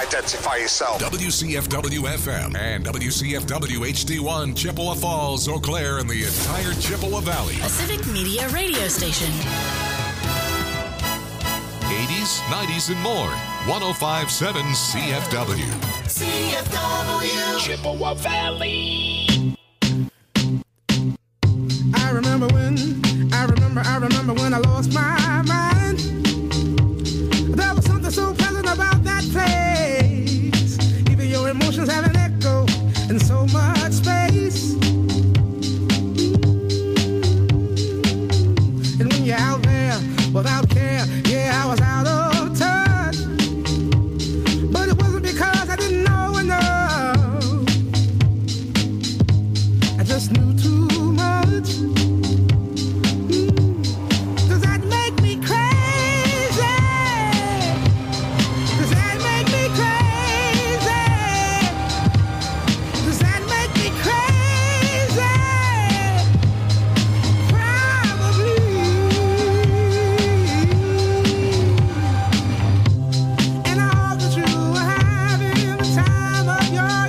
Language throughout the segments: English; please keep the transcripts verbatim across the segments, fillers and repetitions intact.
identify yourself. W C F W F M and W C F W H D one, Chippewa Falls, Eau Claire, and the entire Chippewa Valley. A Civic Media radio station. eighties, nineties, and more. one oh five point seven C F W. C F W. Chippewa Valley. I remember when, I remember, I remember when I lost my mind. There was something so pleasant about that place. Even your emotions have an echo in so much space. And when you're out there without care, yeah, I was out of touch. But it wasn't because I didn't know enough. I just knew too much. Does that make me crazy? Does that make me crazy? Does that make me crazy? Probably. And I hope that you are having the time of your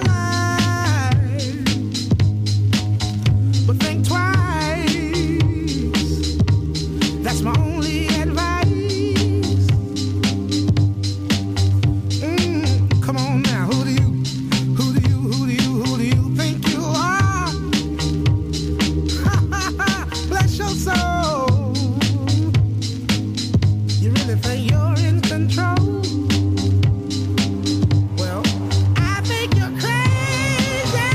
life. But think twice. That's my only advice. Mm, come on now, who do you, who do you, who do you, who do you think you are? Bless your soul. You really think you're in control? Well, I think you're crazy.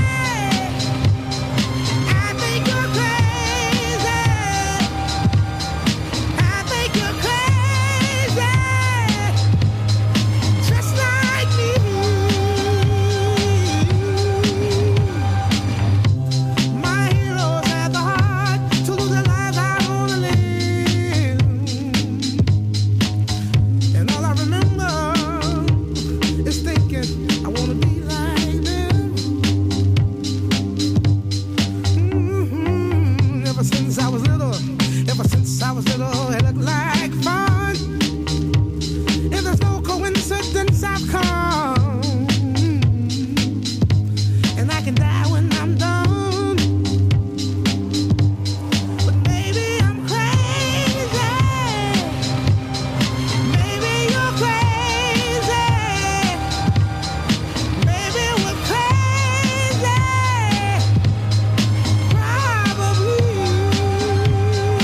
I think you're crazy. I think you're crazy, just like me. My heroes had the heart to lose their lives. I wanna live, and all I remember is thinking I wanna be like them. Mhm. Ever since I was little, ever since I was little, it looked like fun. If there's no coincidence, I've come, and I can die when I'm done. But maybe I'm crazy. Maybe you're crazy. Maybe we're crazy. Probably.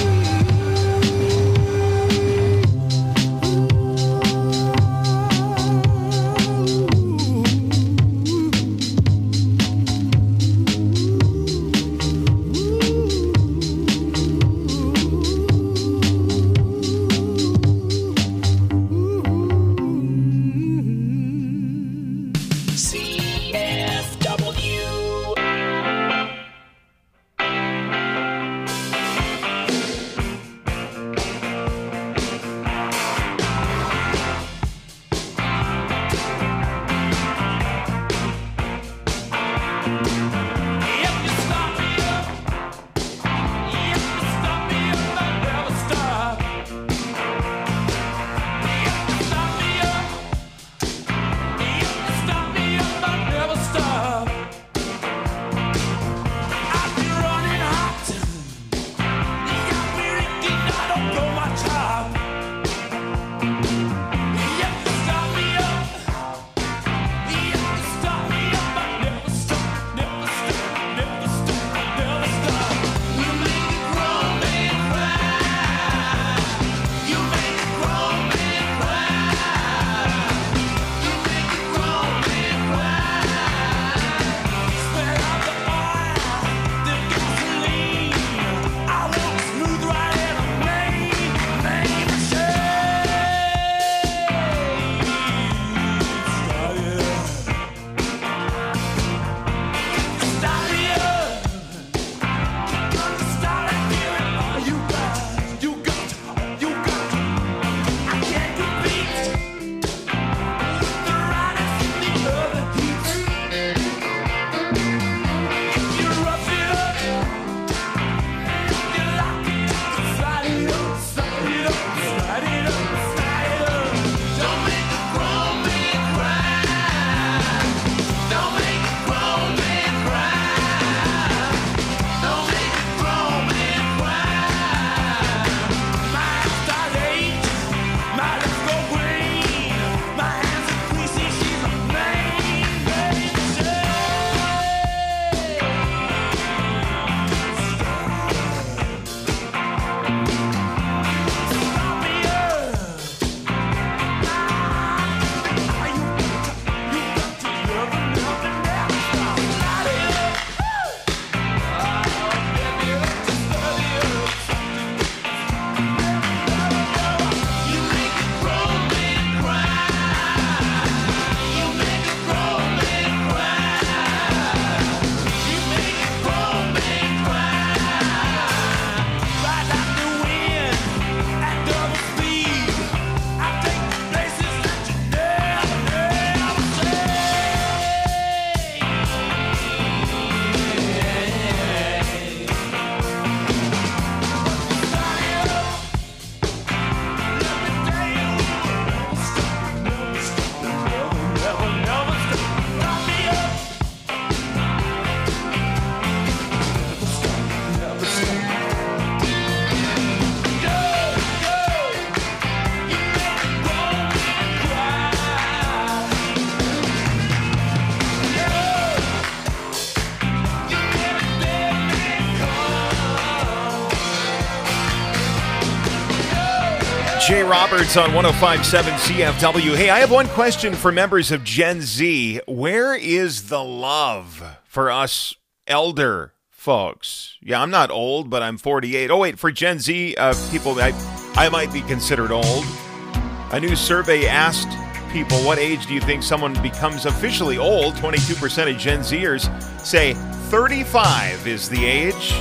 Jay Roberts on one oh five point seven C F W. Hey, I have one question for members of Gen Z. Where is the love for us elder folks? Yeah, I'm not old, but I'm forty-eight. Oh, wait, for Gen Z uh, people, I, I might be considered old. A new survey asked people, what age do you think someone becomes officially old? twenty-two percent of Gen Zers say thirty-five is the age.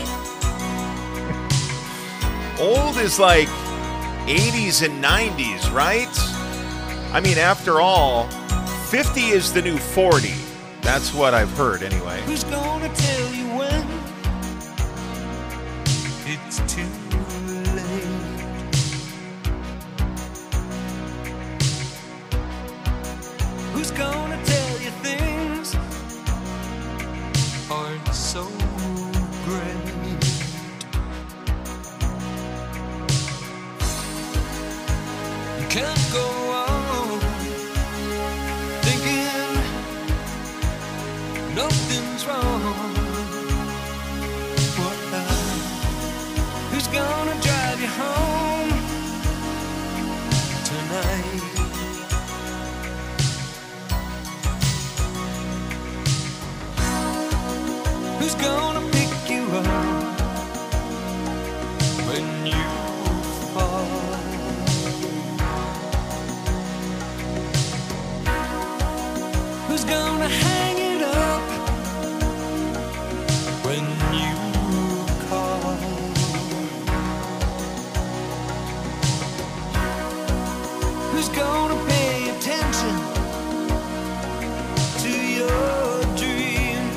Old is like eighties and nineties, right? I mean, after all, fifty is the new forty. That's what I've heard, anyway. Who's gonna tell you when it's too late? Who's gonna tell you things aren't so great? Can't go on thinking nothing's wrong. What now? Who's gonna drive you home tonight? Who's gonna pick you up when you fall? Who's gonna hang it up when you call? Who's gonna pay attention to your dreams?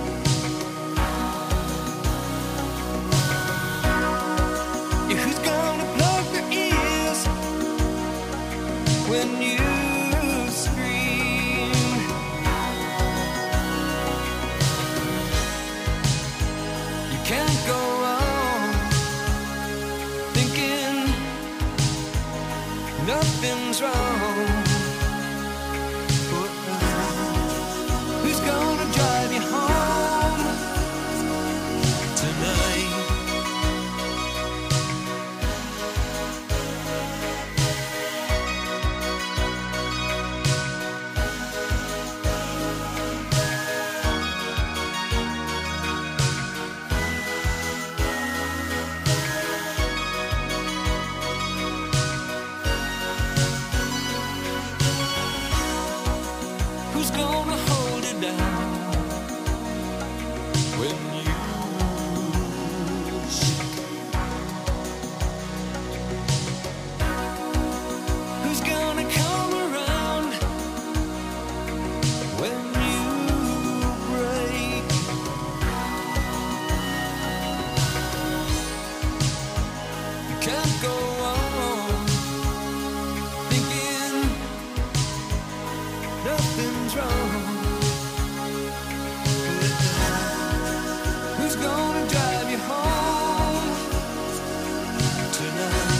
Yeah, who's gonna plug their ears when you can't go on thinking nothing's wrong. Who's gonna drive you home tonight? Who's gonna hold it down when you shake? Who's gonna come around when you break? You can't go on thinking nothing's wrong. Who's gonna drive you home tonight?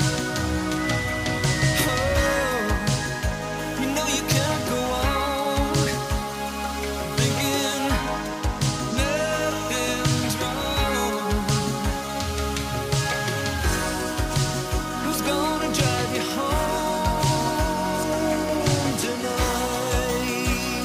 Oh, you know you can't go on thinking nothing's wrong. Who's gonna drive you home tonight?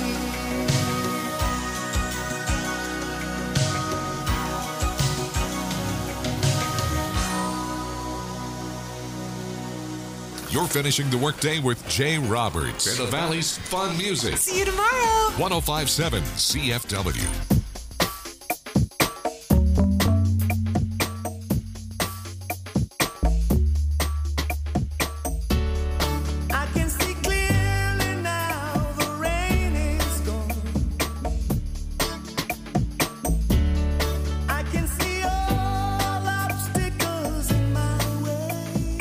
You're finishing the workday with Jay Roberts and the Valley's fun music. See you tomorrow. one oh five point seven C F W. I can see clearly now, the rain is gone. I can see all obstacles in my way.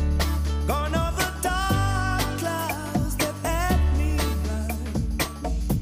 Gone are the dark clouds that had me blind.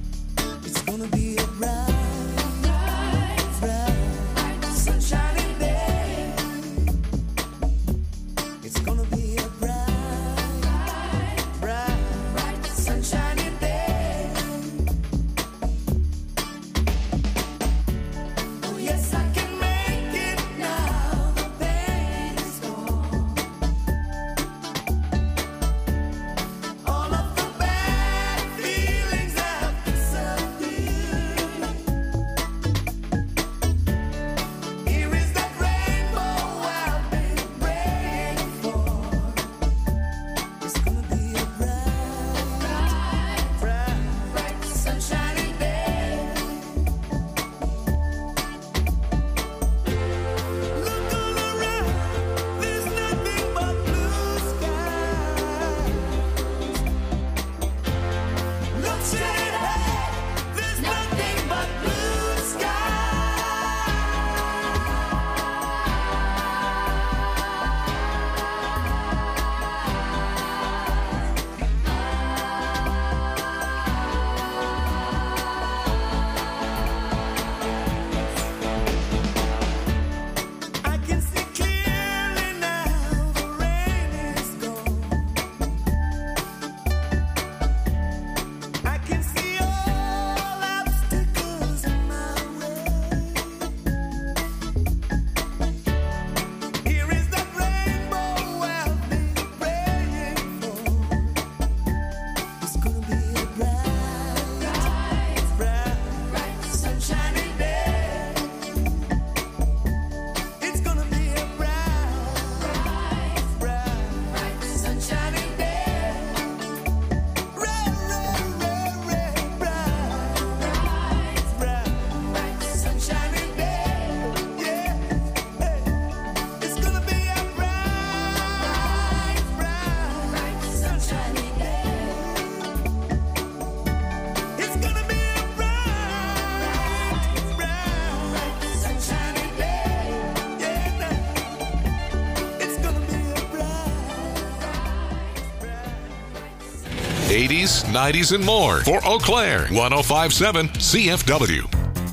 eighties, nineties, and more. For Eau Claire, one oh five point seven C F W.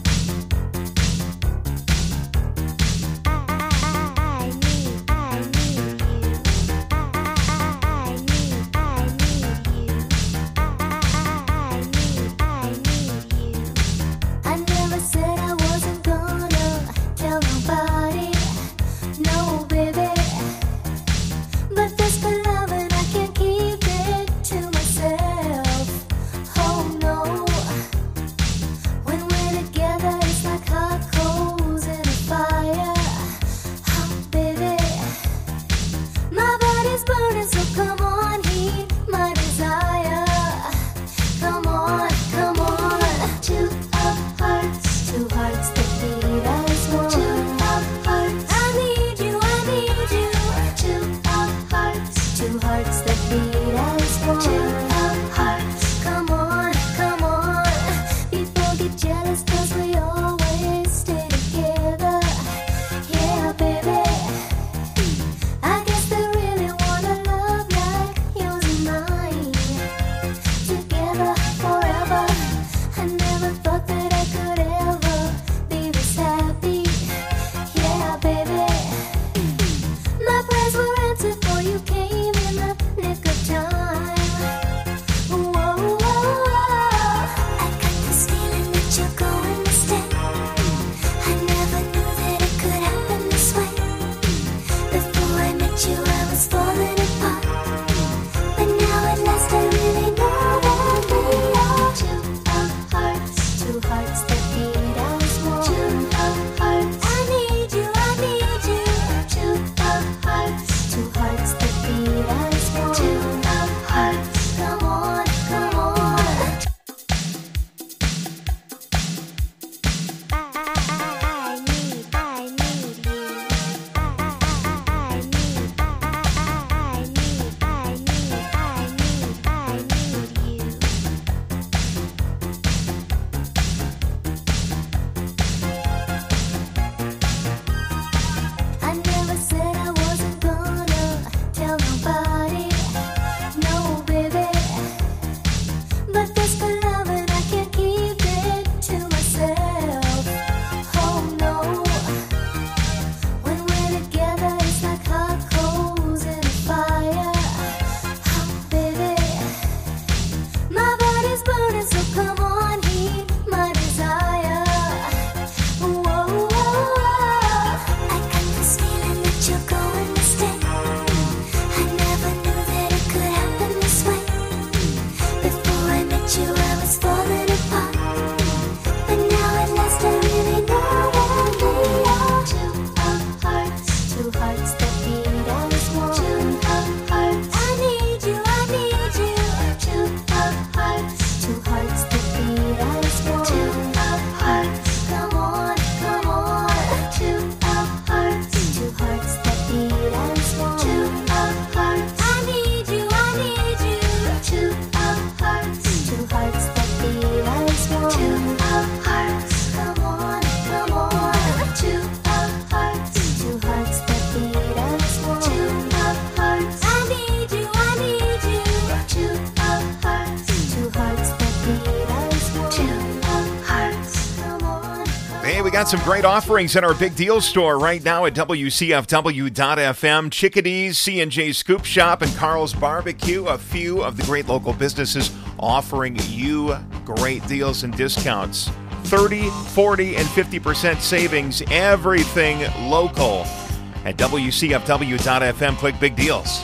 We got some great offerings in our big deal store right now at W C F W dot F M. Chickadee's, C and J Scoop Shop, and Carl's Barbecue, a few of the great local businesses offering you great deals and discounts. thirty, forty, and fifty percent savings, everything local at W C F W dot F M. Click Big Deals.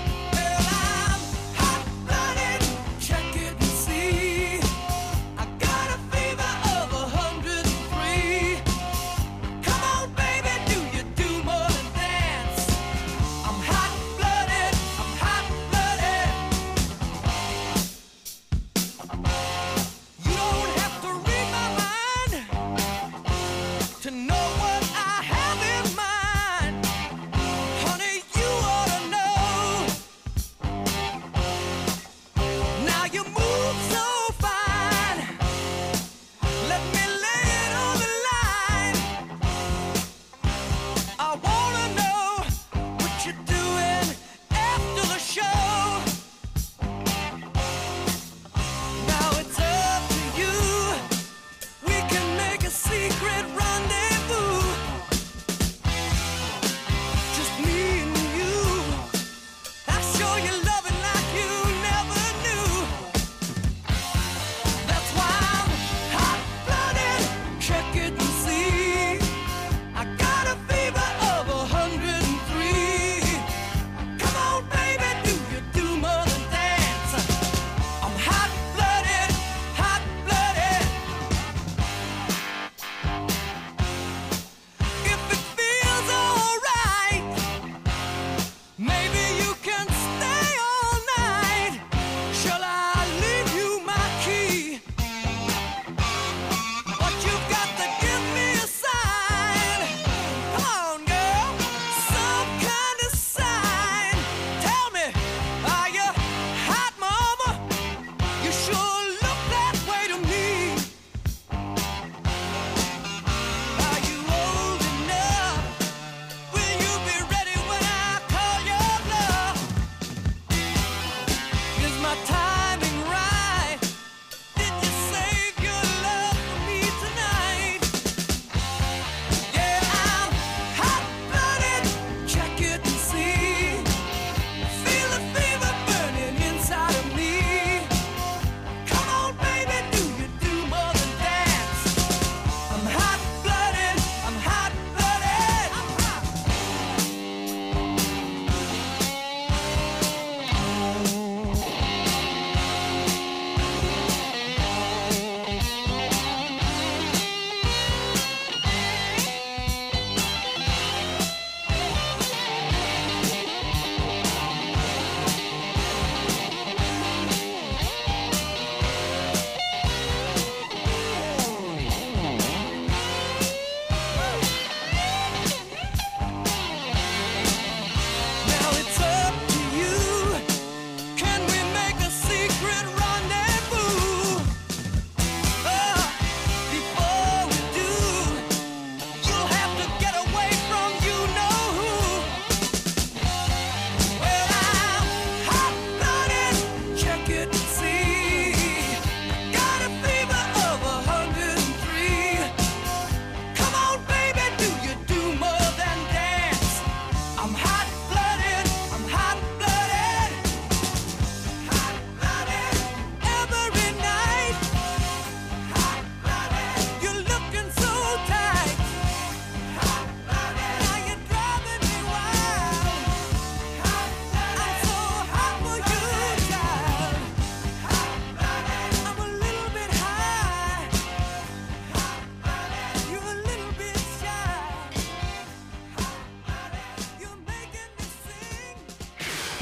To know what I have in mind, honey, you ought to know.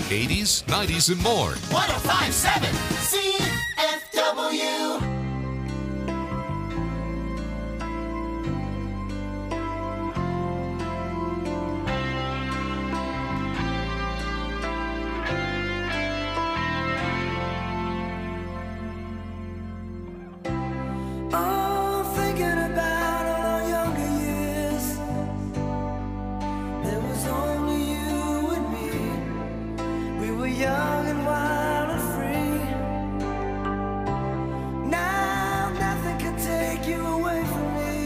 eighties, nineties, and more. one oh five point seven C F W. Oh, thinking about all our younger years. There was only you and me. We were young and wild and free. Now nothing can take you away from me.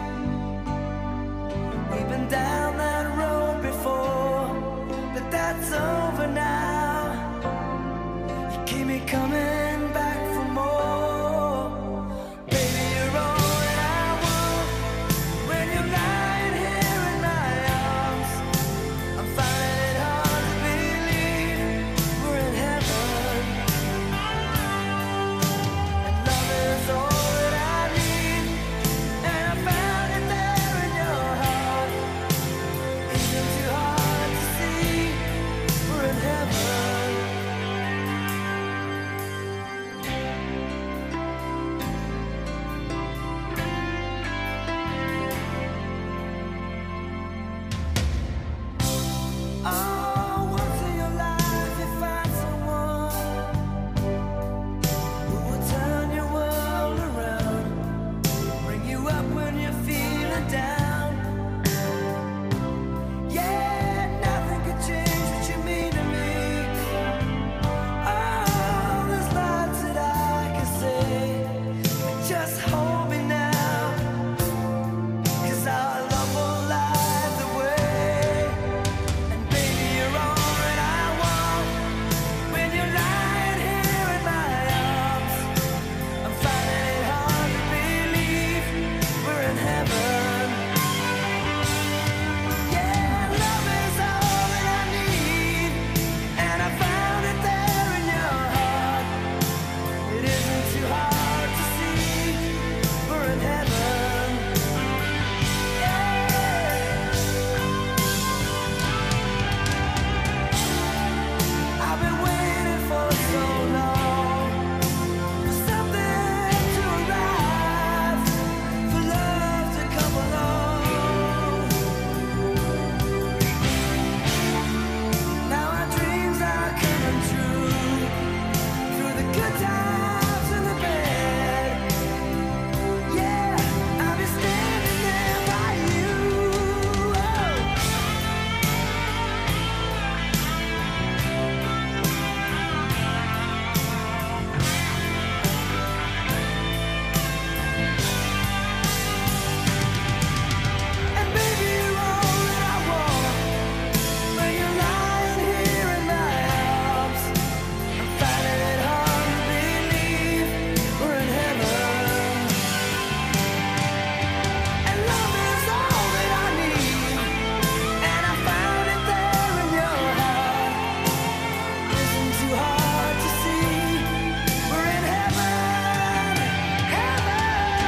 We've been down that road before, but that's over now. You keep me coming back for more. Baby, you're all that I want. When you're lying here in my arms, I'm finding it hard to believe we're in heaven. And love is all that I need, and I found it there in your heart. Isn't too hard to see we're in heaven. Oh, once in your life you find someone who will turn your world around, bring you up when you're feeling down. Yeah, nothing could change what you mean to me. Oh, there's lots that I can say, but just hold me now, 'cause our love will light the way. And baby, you're all that I want. When you're lying here in my arms, I'm finding it hard to believe we're in heaven. Yeah, love is all that I need, and I found it there in your heart. It isn't too hard to see we're in heaven. I've been waiting for so long for something to arrive, for love to come along. Now our dreams are coming true, through the good times and the bad. Yeah, I'll be standing there by you. Oh. And baby, you're all that I want. When you're lying here in my arms, I'm finding it hard to believe we're in heaven. And love is all that I need, and I found it there in your heart. Isn't too hard to see we're in heaven. Heaven.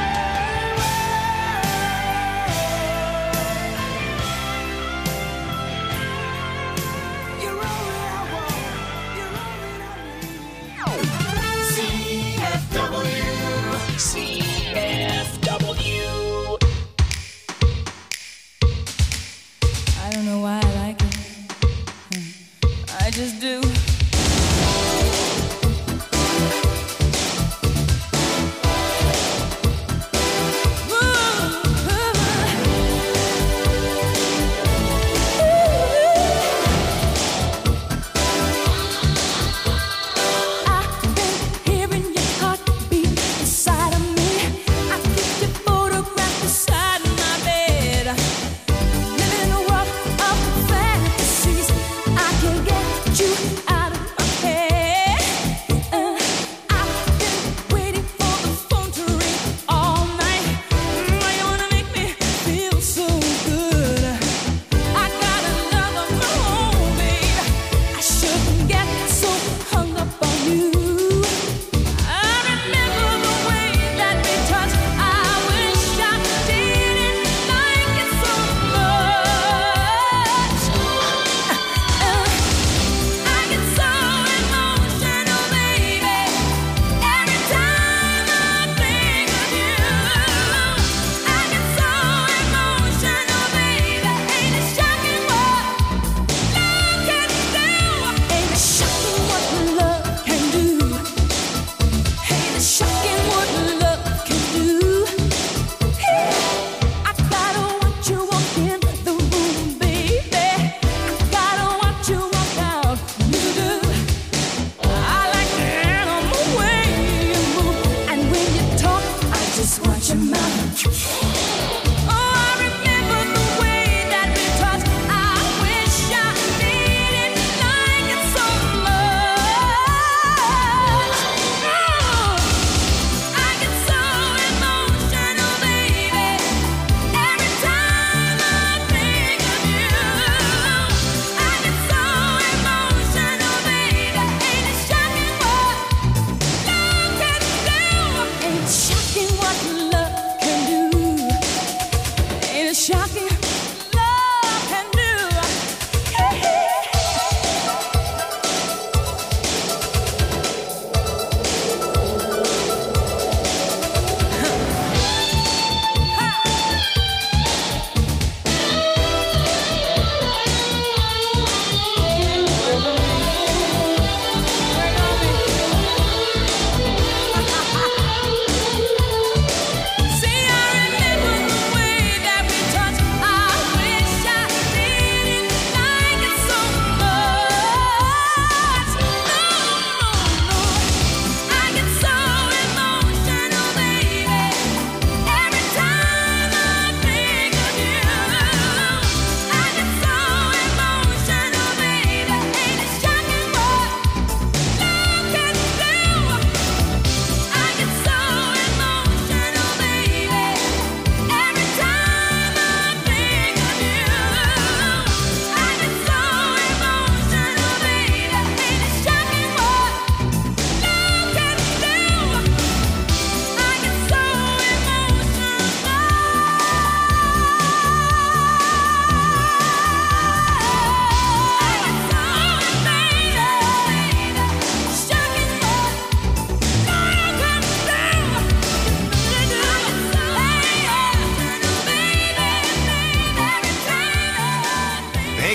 You're all that I want. You're all that I need. C F W. C F W. I don't know why I like it. Hmm. I just do. I've been hearing your heartbeat inside of me. I keep your photograph beside my bed. Living a world of fantasies. I can get you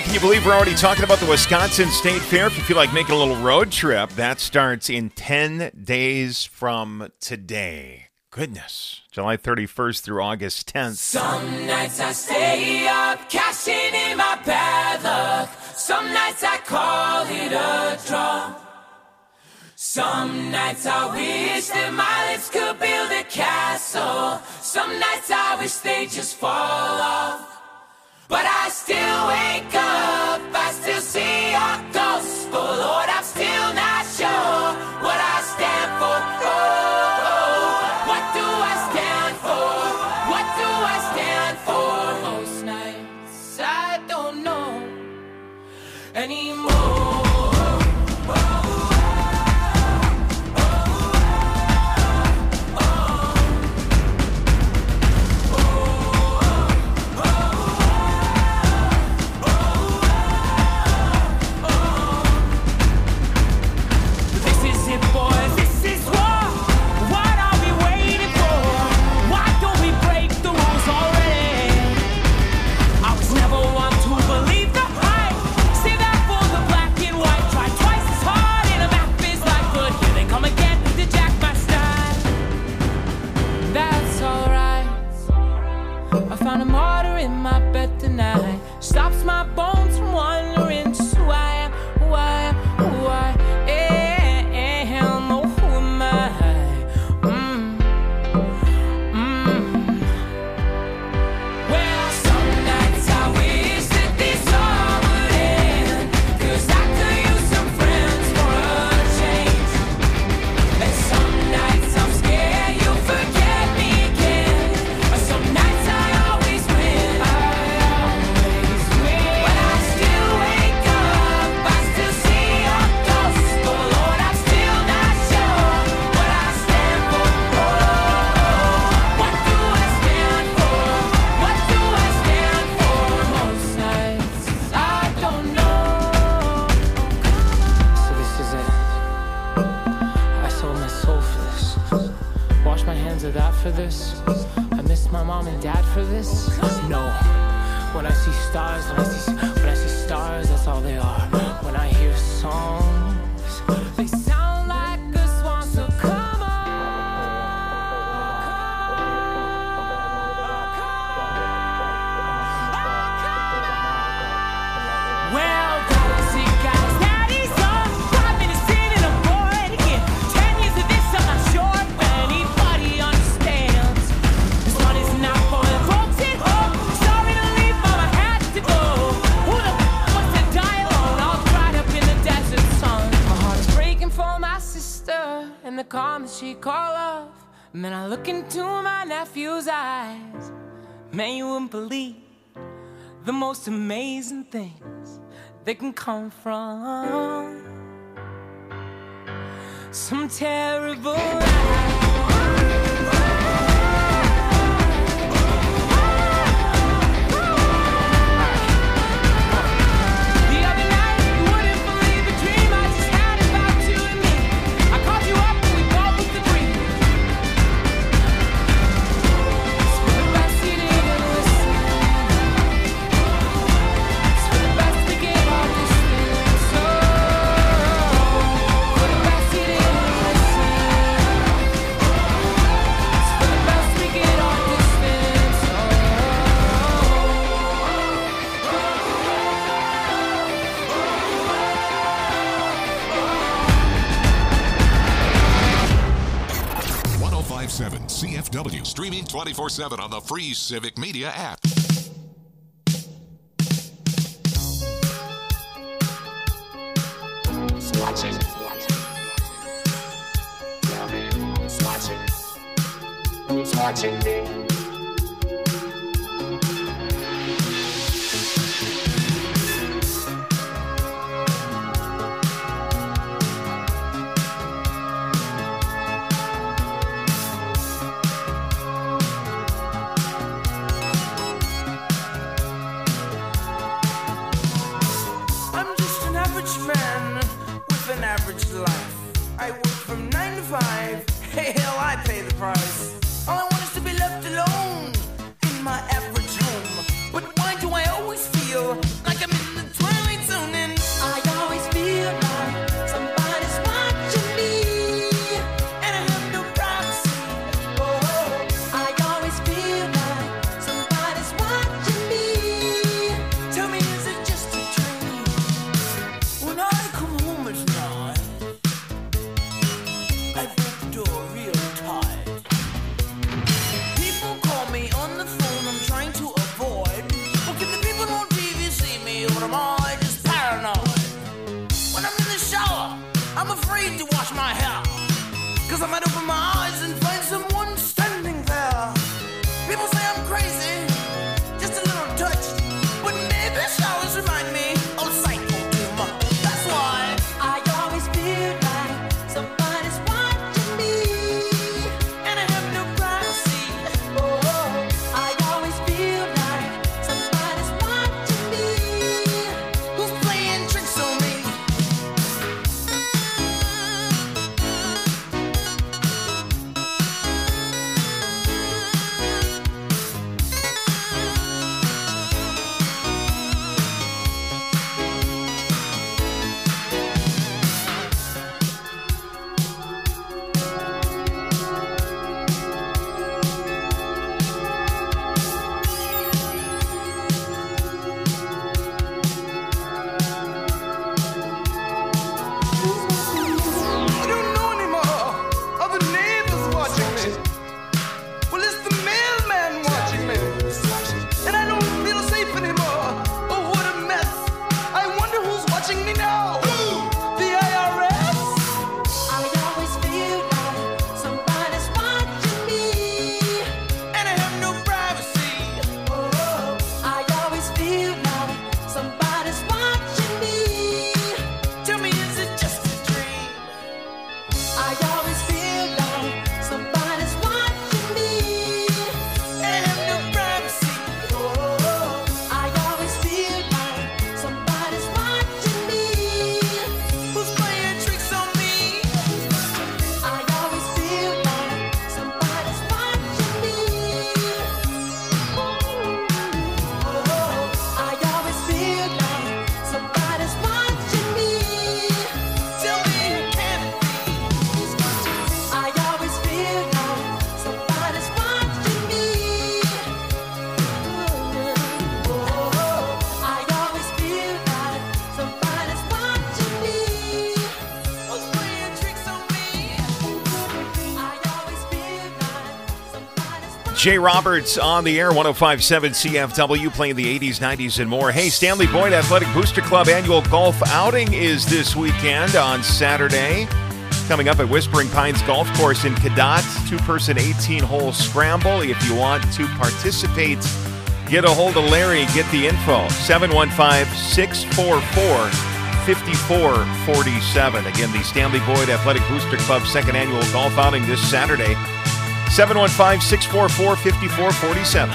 Can you believe we're already talking about the Wisconsin State Fair? If you feel like making a little road trip, that starts in ten days from today. Goodness. July thirty-first through August tenth. Some nights I stay up, cashing in my bad luck. Some nights I call it a draw. Some nights I wish that my lips could build a castle. Some nights I wish they just fall off. But I still wake up, I still see your ghost. Oh Lord, I'm still not sure what I stand for. Oh, oh, what do I stand for? What do I stand for? Most nights I don't know anymore. Stops my bones from wandering just who I am, who I am, who I am. Oh, who am I? Mm. Mm. Well, some nights I wish that this all would end, 'cause I could use some friends for a change. And some nights I'm scared you'll forget me again. Some nights I always win. I of that for this. I miss my mom and dad for this. No. When I see stars, when I see when I see stars, that's all they are. When I hear songs, they sound like a swan. So come on. Well, guys, see, guys, daddy's on. Five minutes in and I'm bored again. Ten years of this, I'm not sure. The calm that she call off. And then I look into my nephew's eyes. Man, you wouldn't believe the most amazing things that can come from some terrible lies. C F W, streaming twenty-four seven on the free Civic Media app. Who's watching? Tell me who's watching? Who's watching me? I work from nine to five. Hey, hell, I pay the price. All I want is to be left alone. Jay Roberts on the air, one oh five point seven C F W, playing the eighties, nineties, and more. Hey, Stanley Boyd Athletic Booster Club annual golf outing is this weekend on Saturday. Coming up at Whispering Pines Golf Course in Cadott, two-person eighteen-hole scramble. If you want to participate, get a hold of Larry, get the info, seven one five, six four four, five four four seven. Again, the Stanley Boyd Athletic Booster Club second annual golf outing this Saturday, seven one five, six four four, five four four seven.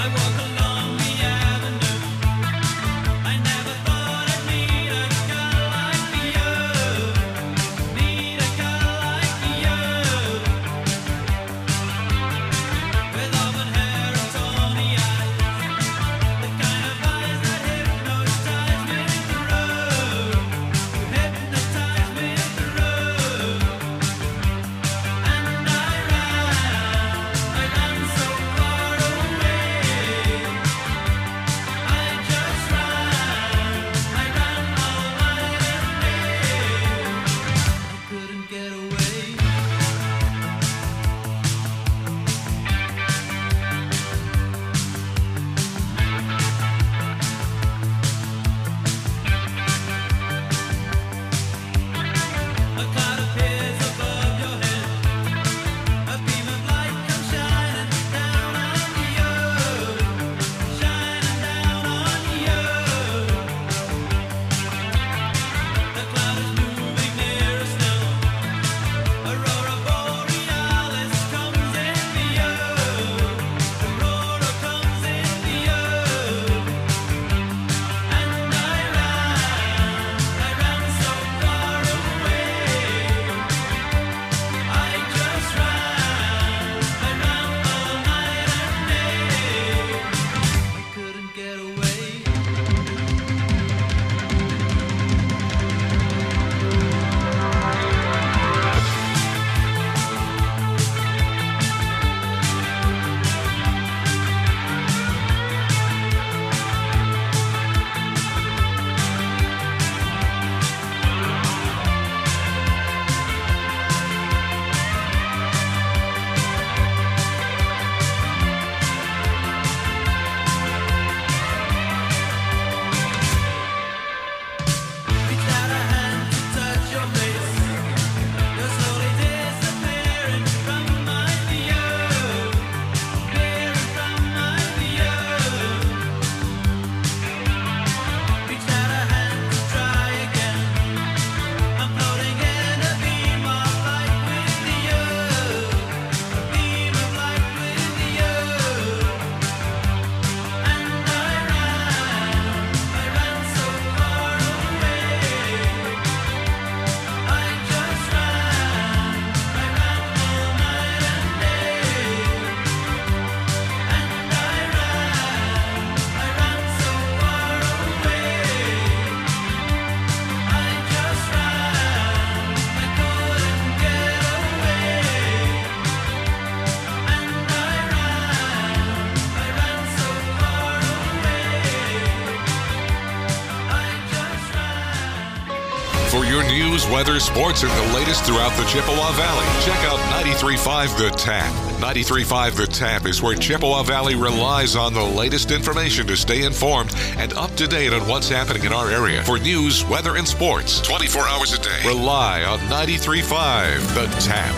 For your news, weather, sports, and the latest throughout the Chippewa Valley, check out ninety-three point five The Tap. ninety-three point five The Tap is where Chippewa Valley relies on the latest information to stay informed and up to date on what's happening in our area. For news, weather, and sports, twenty-four hours a day, rely on ninety-three point five The Tap.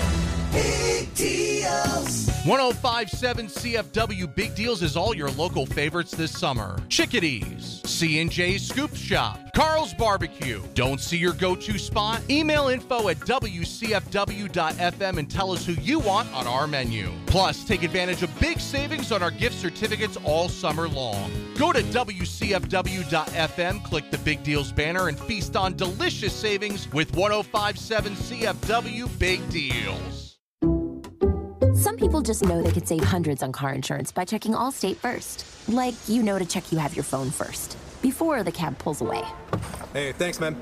Big deals. one oh five point seven C F W Big Deals is all your local favorites this summer. Chickadees, C and J Scoop Shop, Carl's Barbecue. Don't see your go-to spot? Email info at W C F W dot F M and tell us who you want on our menu. Plus, take advantage of big savings on our gift certificates all summer long. Go to W C F W dot F M, click the Big Deals banner, and feast on delicious savings with one oh five point seven C F W Big Deals. Some people just know they could save hundreds on car insurance by checking Allstate first. Like, you know to check you have your phone first, before the cab pulls away. Hey, thanks, man.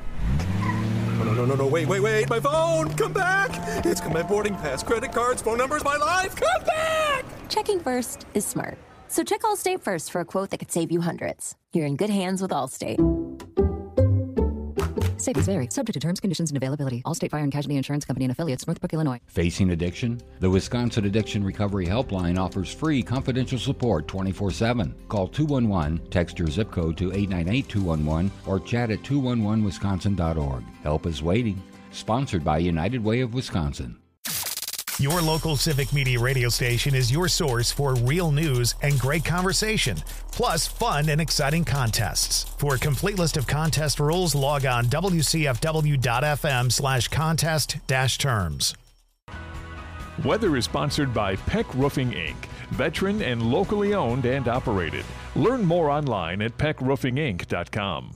No, no, no, no, no, wait, wait, wait, my phone! Come back! It's got my boarding pass, credit cards, phone numbers, my life! Come back! Checking first is smart. So check Allstate first for a quote that could save you hundreds. You're in good hands with Allstate. Savings vary, subject to terms, conditions, and availability. Allstate Fire and Casualty Insurance Company and affiliates, Northbrook, Illinois. Facing addiction? The Wisconsin Addiction Recovery Helpline offers free confidential support twenty-four seven. Call two one one, text your zip code to eight nine eight two one one, or chat at two one one wisconsin dot org. Help is waiting. Sponsored by United Way of Wisconsin. Your local Civic Media radio station is your source for real news and great conversation, plus fun and exciting contests. For a complete list of contest rules, log on W C F W dot F M slash contest dash terms. Weather is sponsored by Peck Roofing, Incorporated, veteran and locally owned and operated. Learn more online at peck roofing inc dot com.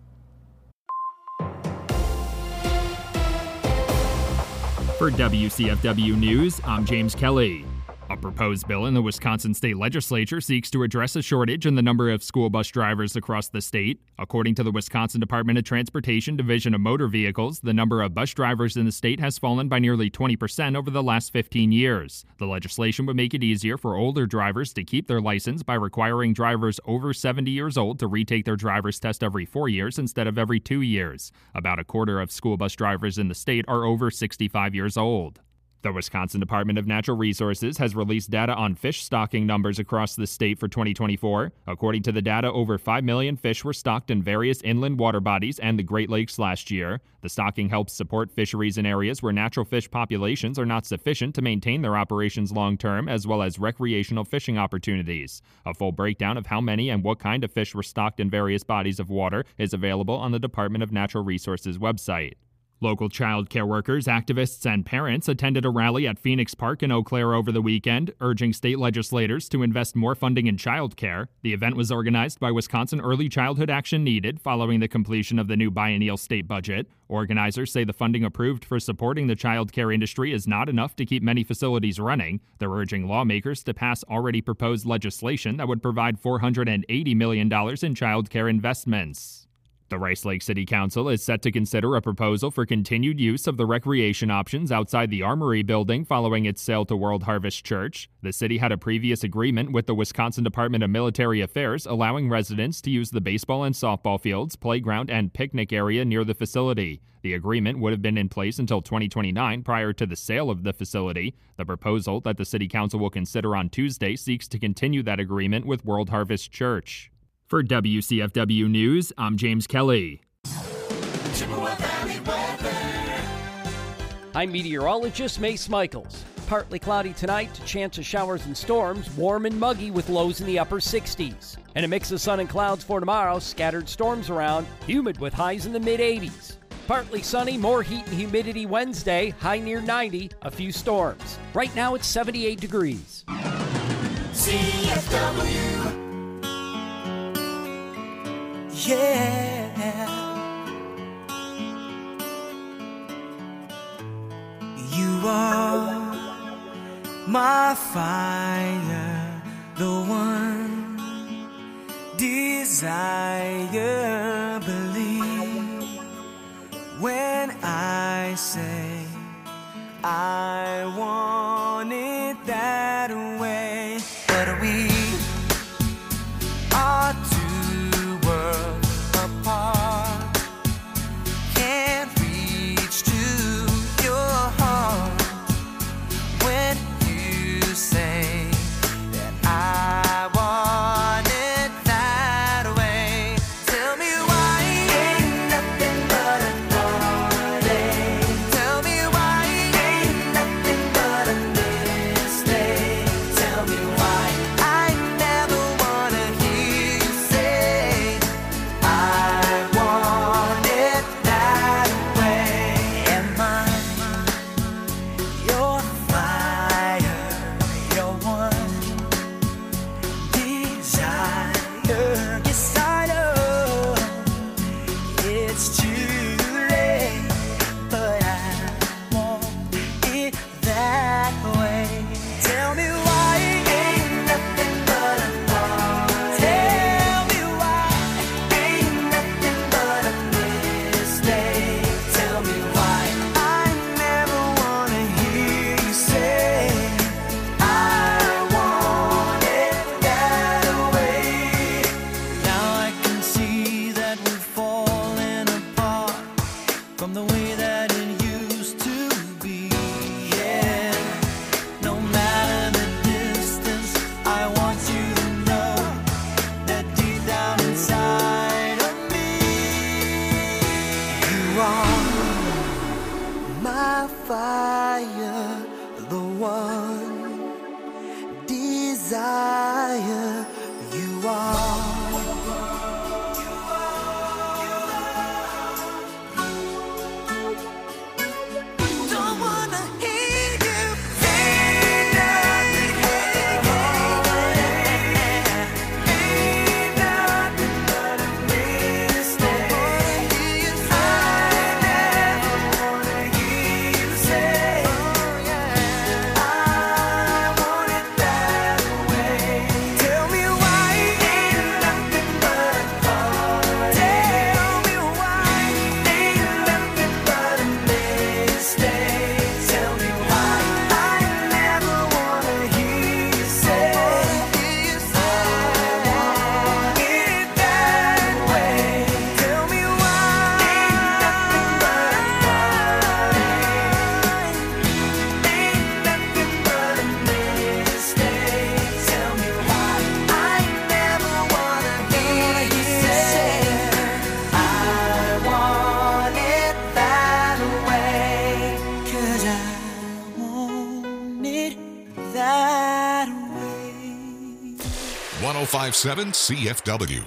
For W C F W News, I'm James Kelly. A proposed bill in the Wisconsin State Legislature seeks to address a shortage in the number of school bus drivers across the state. According to the Wisconsin Department of Transportation Division of Motor Vehicles, the number of bus drivers in the state has fallen by nearly twenty percent over the last fifteen years. The legislation would make it easier for older drivers to keep their license by requiring drivers over seventy years old to retake their driver's test every four years instead of every two years. About a quarter of school bus drivers in the state are over sixty-five years old. The Wisconsin Department of Natural Resources has released data on fish stocking numbers across the state for twenty twenty-four. According to the data, over five million fish were stocked in various inland water bodies and the Great Lakes last year. The stocking helps support fisheries in areas where natural fish populations are not sufficient to maintain their operations long-term, as well as recreational fishing opportunities. A full breakdown of how many and what kind of fish were stocked in various bodies of water is available on the Department of Natural Resources website. Local child care workers, activists, and parents attended a rally at Phoenix Park in Eau Claire over the weekend, urging state legislators to invest more funding in child care. The event was organized by Wisconsin Early Childhood Action Needed following the completion of the new biennial state budget. Organizers say the funding approved for supporting the child care industry is not enough to keep many facilities running. They're urging lawmakers to pass already proposed legislation that would provide four hundred eighty million dollars in child care investments. The Rice Lake City Council is set to consider a proposal for continued use of the recreation options outside the Armory building following its sale to World Harvest Church. The city had a previous agreement with the Wisconsin Department of Military Affairs allowing residents to use the baseball and softball fields, playground, and picnic area near the facility. The agreement would have been in place until twenty twenty-nine prior to the sale of the facility. The proposal that the City Council will consider on Tuesday seeks to continue that agreement with World Harvest Church. For W C F W News, I'm James Kelly. I'm meteorologist Mace Michaels. Partly cloudy tonight, chance of showers and storms, warm and muggy with lows in the upper sixties. And a mix of sun and clouds for tomorrow, scattered storms around, humid with highs in the mid eighties. Partly sunny, more heat and humidity Wednesday, high near ninety, a few storms. Right now it's seventy-eight degrees. C F W. Yeah, you are my fire, the one desire. Believe when I say I want it that way, but we are two apart, can't reach to your heart when you say that I want it that way. Tell me why ain't nothing but a party. Tell me why ain't nothing but a oh five point seven C F W.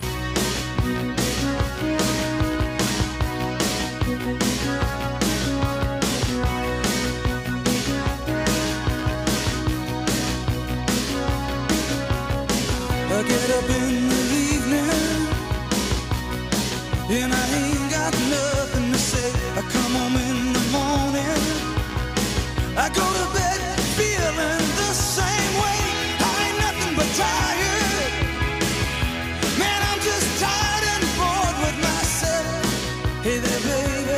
I get up in the evening and I ain't got nothing to say. I come home in the morning, I go to bed feeling the same way. I ain't nothing but tired. Man, I'm just tired and bored with myself. Hey there, baby,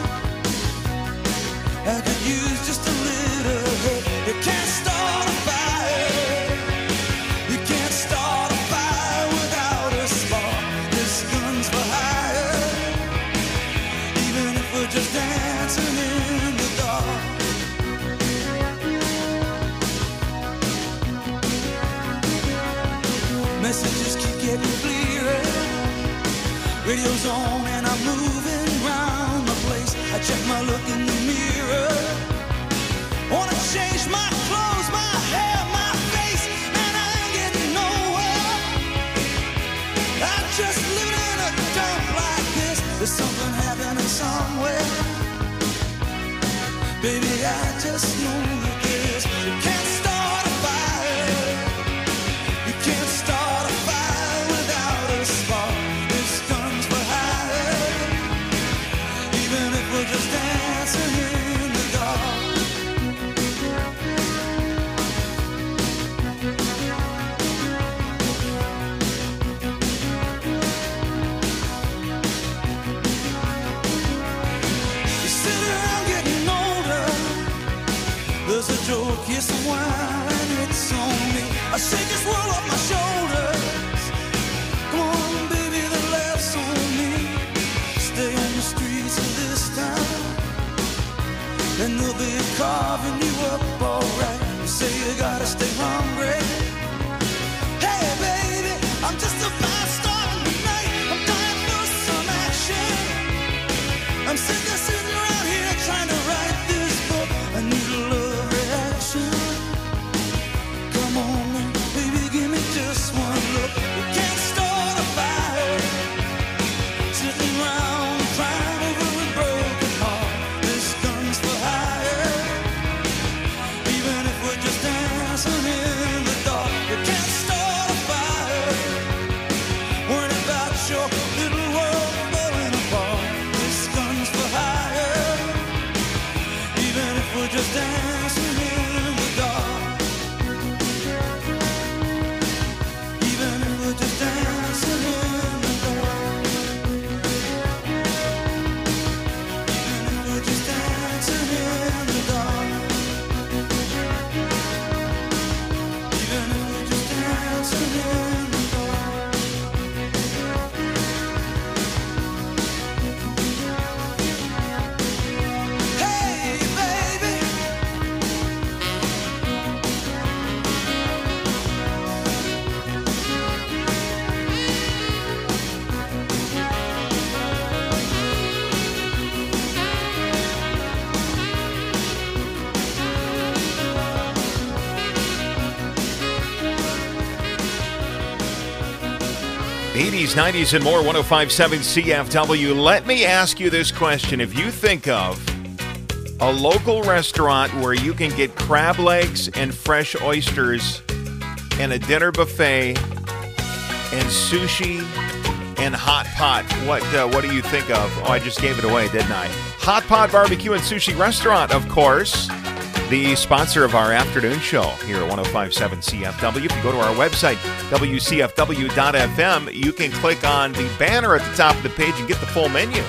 I could use just a little help. You can't start a fire. You can't start a fire without a spark. This gun's for hire. Even if we're just dancing in the dark. Messages keep getting clearer. Radio's on and I'm moving round the place. I check my look in the mirror. Wanna change my clothes, my hair, my face, and I ain't getting nowhere. I'm just living in a dump like this. There's something happening somewhere. Baby, I just know that this. You can't start a fire. You can't start a fire without a spark. This gun's for hire. Even if we're just dancing in the dark. You sit around getting older. There's a joke, yes, a wine, it's on me. I shake this world off my shoulders. Come on, baby, the laughs on me. Stay on the streets of this town, and they'll be carving you up alright. You say you gotta stay hungry. Hey, baby, I'm just a five star tonight. I'm dying for some action. I'm sick of sitting around here trying to write this book. I need a love reaction. Come on, baby, give me just one look. You can't start a fire sitting around crying over a broken heart. This gun's for hire. Even if we're just dancing in the dark. You can't start a fire worrying about your little world falling apart. This gun's for hire. Even if we're just dancing in the dark. Even if we're just dancing in the dark. Even if we're just dancing in the dark. Even if we're just dancing in the dark. Hey, baby. eighties, nineties, and more, one oh five point seven C F W. Let me ask you this question. If you think of a local restaurant where you can get crab legs and fresh oysters and a dinner buffet and sushi and hot pot, what uh, what do you think of? Oh, I just gave it away, didn't I? Hot Pot Barbecue and Sushi Restaurant, of course, the sponsor of our afternoon show here at one oh five point seven C F W. If you go to our website, W C F W dot F M, you can click on the banner at the top of the page and get the full menu.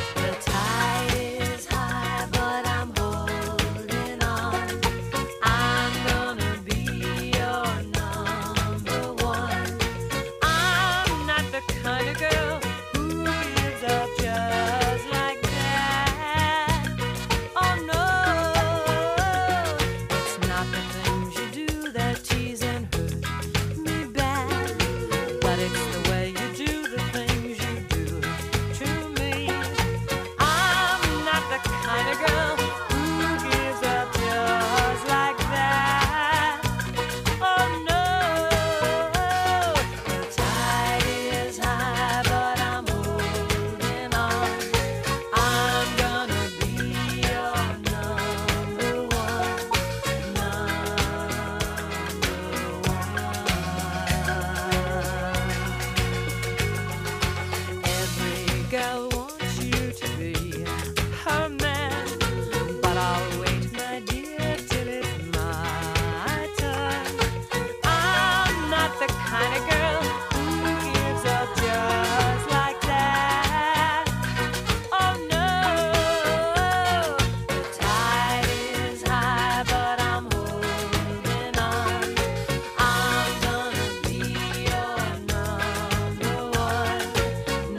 girl wants you to be her man, but I'll wait, my dear, till it's my turn. I'm not the kind of girl who gives up just like that. Oh no, the tide is high, but I'm holding on. I'm gonna be your number one,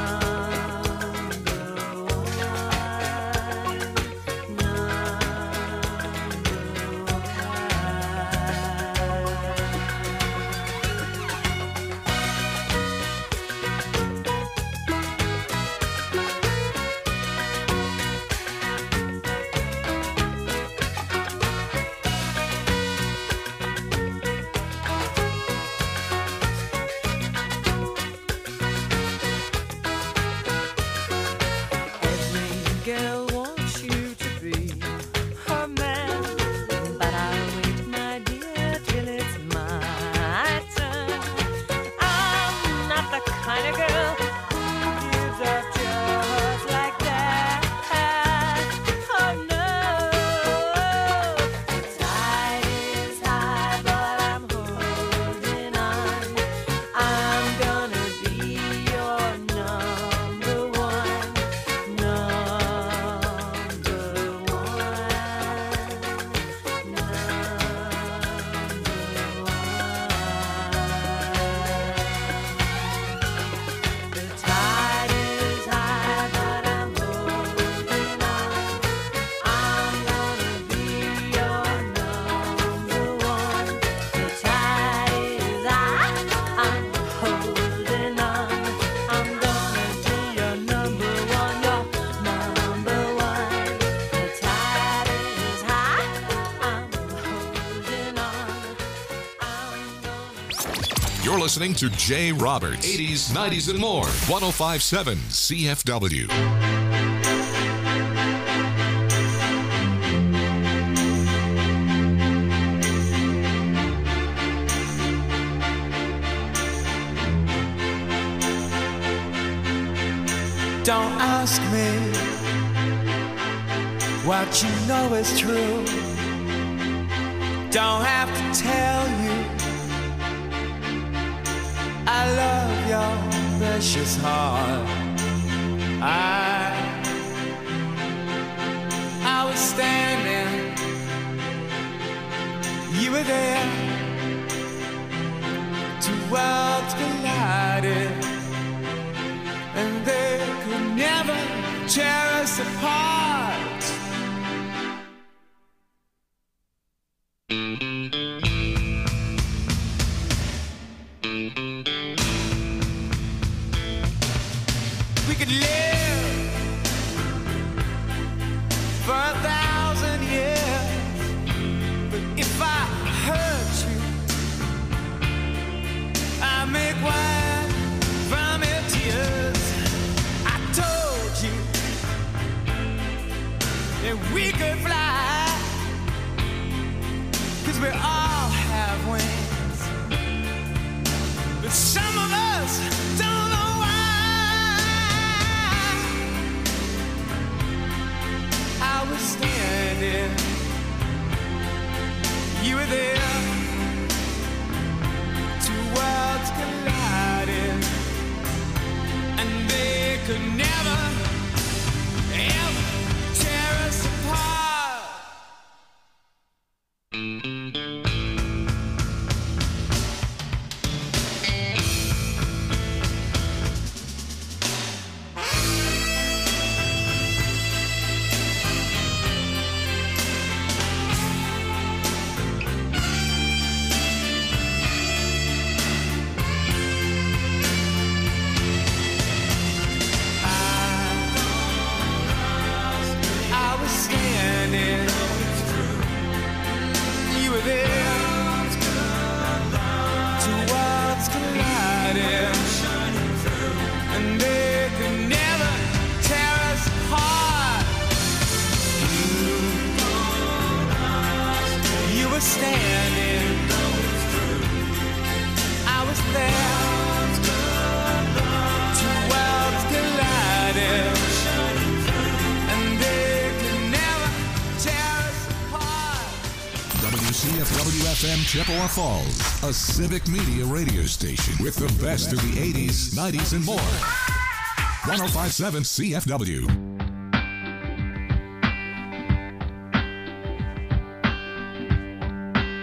number Every girl wants you to be her man, but I'll wait, my dear, till it's my turn. I'm not the kind of girl who gives up just like that. Oh no, the tide is high, but I'm holding on. I'm gonna be your number one, number The tide is high, but I'm holding on. I'm gonna be your number one. The tide is high, I'm holding on. I'm gonna be your number one, your number one. The tide is high, I'm holding on. You're listening to Jay Roberts, eighties, nineties, and more. one oh five point seven C F W. Don't ask me what you know is true. Don't have to tell you I love your precious heart. I I was standing, you were there. Two worlds collided, and they could never tear us apart. We could live for a thousand years, but if I hurt you, I make wine from your tears. I told you that we could fly, 'cause we all have wings, but some of us don't know why. I was standing, you were there. Two worlds collided, and they could never, ever tear us apart. I F M Chippewa Falls, a civic media radio station with the best of the eighties, nineties, and more. one oh five point seven C F W.